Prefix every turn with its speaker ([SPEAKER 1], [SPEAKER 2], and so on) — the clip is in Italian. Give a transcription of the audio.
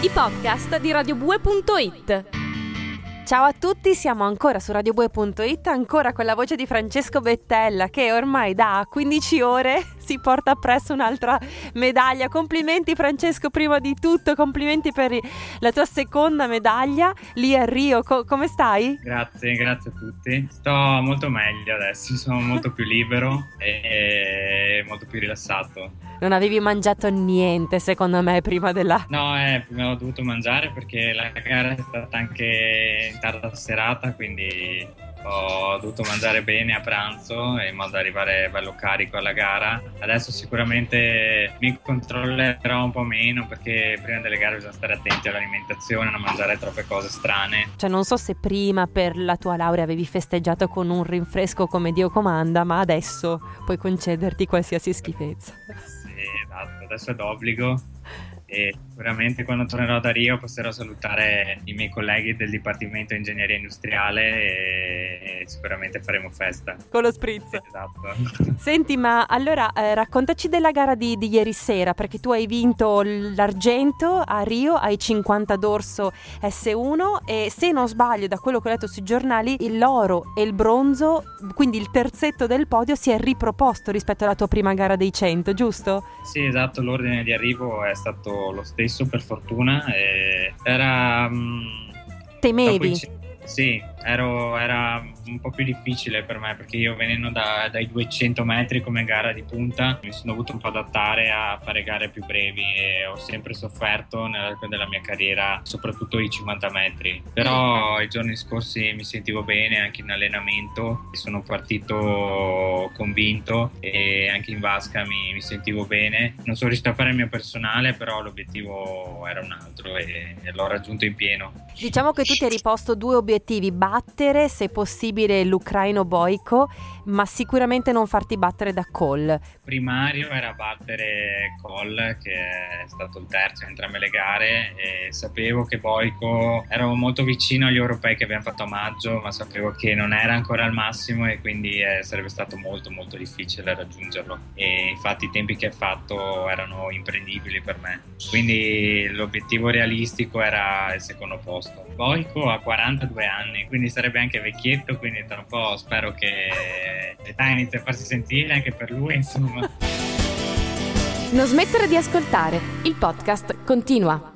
[SPEAKER 1] i podcast di radiobue.it. Ciao a tutti, siamo ancora su radiobue.it, ancora con la voce di Francesco Bettella che ormai da 15 ore si porta appresso un'altra medaglia. Complimenti Francesco, prima di tutto, complimenti per la tua seconda medaglia lì a Rio. Come stai?
[SPEAKER 2] Grazie a tutti. Sto molto meglio adesso, sono molto più libero e molto più rilassato.
[SPEAKER 1] Non avevi mangiato niente secondo me prima della...
[SPEAKER 2] No, prima ho dovuto mangiare perché la gara è stata anche in tarda serata, quindi ho dovuto mangiare bene a pranzo in modo da arrivare bello carico alla gara. Adesso sicuramente mi controllerò un po' meno perché prima delle gare bisogna stare attenti all'alimentazione, non mangiare troppe cose strane.
[SPEAKER 1] Cioè non so se prima per la tua laurea avevi festeggiato con un rinfresco come Dio comanda, ma adesso puoi concederti qualsiasi schifezza.
[SPEAKER 2] Sì, esatto, adesso è d'obbligo. E sicuramente quando tornerò da Rio potrò salutare i miei colleghi del Dipartimento Ingegneria Industriale e sicuramente faremo festa.
[SPEAKER 1] Con lo spritz.
[SPEAKER 2] Esatto.
[SPEAKER 1] Senti, ma allora raccontaci della gara di ieri sera, perché tu hai vinto l'argento a Rio ai 50 dorso S1 e se non sbaglio da quello che ho letto sui giornali l'oro e il bronzo, quindi il terzetto del podio si è riproposto rispetto alla tua prima gara dei 100, giusto?
[SPEAKER 2] Sì, esatto, l'ordine di arrivo è stato lo stesso per fortuna e era...
[SPEAKER 1] Temevi?
[SPEAKER 2] Sì, era un po' più difficile per me perché io venendo dai 200 metri come gara di punta mi sono dovuto un po' adattare a fare gare più brevi e ho sempre sofferto nell'arco della mia carriera, soprattutto i 50 metri. Però i giorni scorsi mi sentivo bene anche in allenamento, sono partito convinto e anche in vasca mi sentivo bene. Non sono riuscito a fare il mio personale, però l'obiettivo era un altro e l'ho raggiunto in pieno.
[SPEAKER 1] Diciamo che tu ti hai riposto due obiettivi: battere se possibile l'ucraino Boiko, ma sicuramente non farti battere da Cole.
[SPEAKER 2] Primario era battere Cole, che è stato il terzo in entrambe le gare, e sapevo che Boiko ero molto vicino agli europei che abbiamo fatto a maggio, ma sapevo che non era ancora al massimo e quindi sarebbe stato molto molto difficile raggiungerlo, e infatti i tempi che ha fatto erano imprendibili per me, quindi l'obiettivo realistico era il secondo posto. Boiko ha 42 anni, quindi sarebbe anche vecchietto, quindi tra un po' spero che l'età inizi a farsi sentire anche per lui, insomma.
[SPEAKER 1] Non smettere di ascoltare, il podcast continua.